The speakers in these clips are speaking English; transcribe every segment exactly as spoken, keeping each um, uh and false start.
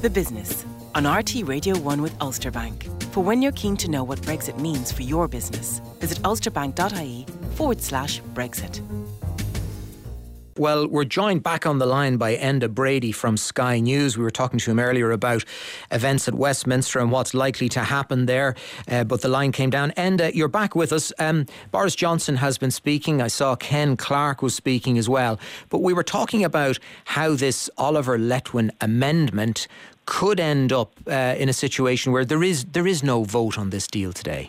The Business on R T Radio one with Ulster Bank. For when you're keen to know what Brexit means for your business, visit ulsterbank.ie forward slash Brexit. Well, we're joined back on the line by Enda Brady from Sky News. We were talking to him earlier about events at Westminster and what's likely to happen there, uh, but the line came down. Enda, you're back with us. Um, Boris Johnson has been speaking. I saw Ken Clarke was speaking as well. But we were talking about how this Oliver Letwin amendment could end up uh, in a situation where there is there is no vote on this deal today.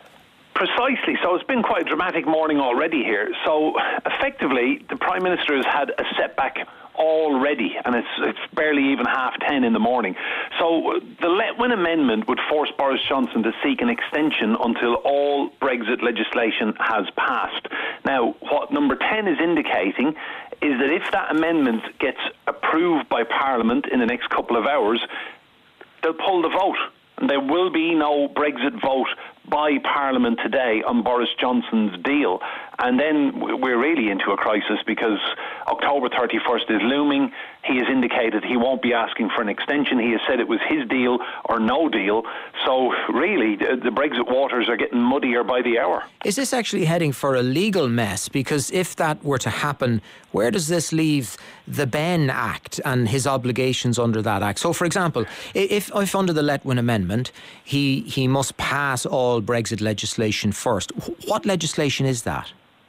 Precisely. So it's been quite a dramatic morning already here. So effectively, the Prime Minister has had a setback already, and it's it's barely even half ten in the morning. So the Letwin Amendment would force Boris Johnson to seek an extension until all Brexit legislation has passed. Now, what number ten is indicating is that if that amendment gets approved by Parliament in the next couple of hours, they'll pull the vote. And there will be no Brexit vote by Parliament today on Boris Johnson's deal. And then we're really into a crisis because October thirty-first is looming. He has indicated he won't be asking for an extension. He has said it was his deal or no deal. So really, the Brexit waters are getting muddier by the hour. Is this actually heading for a legal mess? Because if that were to happen, where does this leave the Benn Act and his obligations under that Act? So, for example, if, if under the Letwin Amendment, he, he must pass all Brexit legislation first, what legislation is that?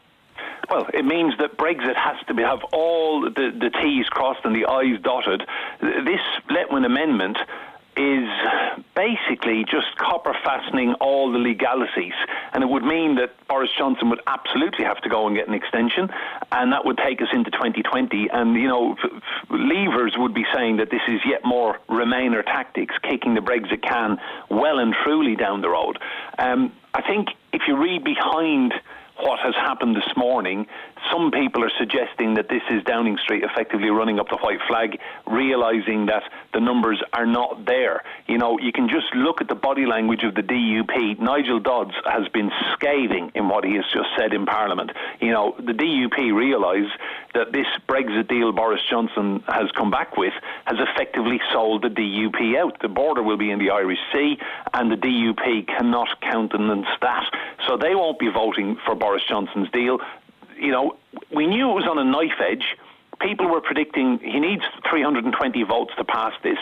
Well, it means that Brexit has to be, have all the, the T's crossed and the I's dotted. This Letwin Amendment is basically just copper fastening all the legalities, and it would mean that Boris Johnson would absolutely have to go and get an extension, and that would take us into twenty twenty. And you know, leavers would be saying that this is yet more Remainer tactics, kicking the Brexit can well and truly down the road. Um, I think if you read behind what has happened this morning, some people are suggesting that this is Downing Street effectively running up the white flag, realising that the numbers are not there. You know, you can just look at the body language of the D U P. Nigel Dodds has been scathing in what he has just said in Parliament. You know, the D U P realise that this Brexit deal Boris Johnson has come back with has effectively sold the D U P out. The border will be in the Irish Sea, and the D U P cannot countenance that. So they won't be voting for Boris Johnson's deal. You know, we knew it was on a knife edge. People were predicting he needs three hundred twenty votes to pass this.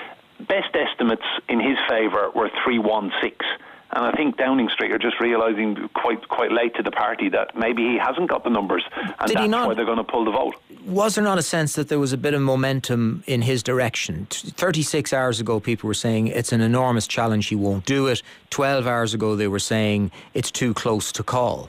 Best estimates in his favour were three one six. And I think Downing Street are just realising quite quite late to the party that maybe he hasn't got the numbers, and Did that's he not, why they're going to pull the vote. Was there not a sense that there was a bit of momentum in his direction? thirty-six hours ago, people were saying it's an enormous challenge, he won't do it. twelve hours ago, they were saying it's too close to call.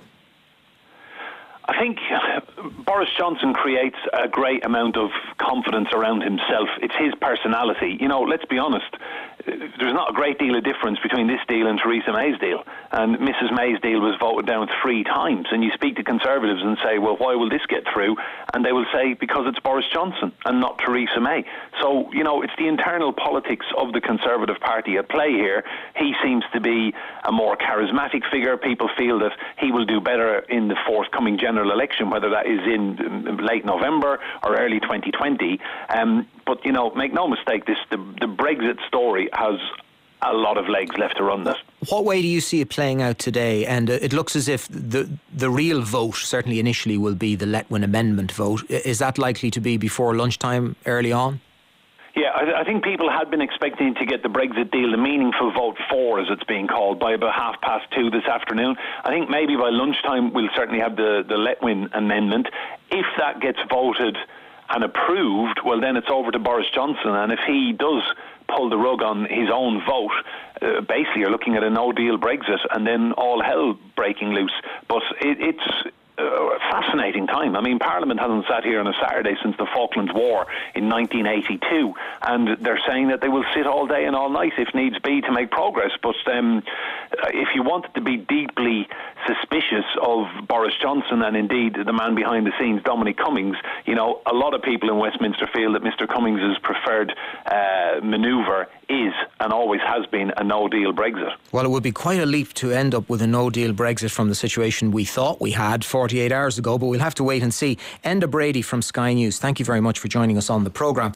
I think Boris Johnson creates a great amount of confidence around himself. It's his personality. You know, let's be honest, there's not a great deal of difference between this deal and Theresa May's deal. And Missus May's deal was voted down three times. And you speak to Conservatives and say, well, why will this get through? And they will say, because it's Boris Johnson and not Theresa May. So, you know, it's the internal politics of the Conservative Party at play here. He seems to be a more charismatic figure. People feel that he will do better in the forthcoming general election, whether that is in late November or early twenty twenty. Um, but, you know, make no mistake, this the, the Brexit story has a lot of legs left to run this. What way do you see it playing out today? And uh, it looks as if the the real vote, certainly initially, will be the Letwin Amendment vote. Is that likely to be before lunchtime, early on? Yeah, I, I think people had been expecting to get the Brexit deal, the meaningful vote for, as it's being called, by about half past two this afternoon. I think maybe by lunchtime we'll certainly have the, the Letwin Amendment. If that gets voted and approved, well, then it's over to Boris Johnson. And if he does pull the rug on his own vote, uh, basically you're looking at a no-deal Brexit and then all hell breaking loose. But it, it's a fascinating time. I mean, Parliament hasn't sat here on a Saturday since the Falklands War in nineteen eighty-two, and they're saying that they will sit all day and all night if needs be to make progress. But um, if you wanted to be deeply suspicious of Boris Johnson and indeed the man behind the scenes, Dominic Cummings, you know, a lot of people in Westminster feel that Mister Cummings' preferred uh, manoeuvre is and always has been a no-deal Brexit. Well, it would be quite a leap to end up with a no-deal Brexit from the situation we thought we had forty-eight hours ago, but we'll have to wait and see. Enda Brady from Sky News, thank you very much for joining us on the programme.